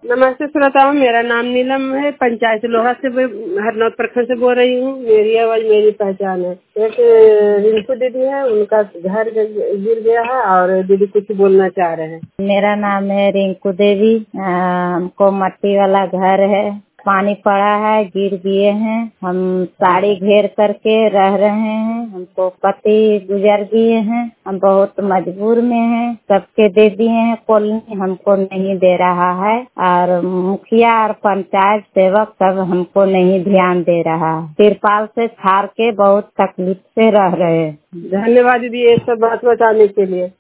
नमस्ते श्रोताओं, मेरा नाम नीलम है। पंचायत लोहा से हरनौत प्रखंड से बोल रही हूँ। मेरी आवाज मेरी पहचान है। एक रिंकू दीदी है, उनका घर गिर गया है और दीदी कुछ बोलना चाह रहे हैं। मेरा नाम है रिंकू देवी। हमको मट्टी वाला घर है, पानी पड़ा है, गिर गए हैं। हम साड़ी घेर करके रह रहे हैं। हमको पति गुजर गए हैं। हम बहुत मजबूर में हैं। सबके दे दिए हैं कॉलोनी, हमको नहीं दे रहा है। और मुखिया और पंचायत सेवक सब हमको नहीं ध्यान दे रहा। तिरपाल से छाड़ के बहुत तकलीफ से रह रहे हैं। धन्यवाद दीदी ये सब बात बताने के लिए।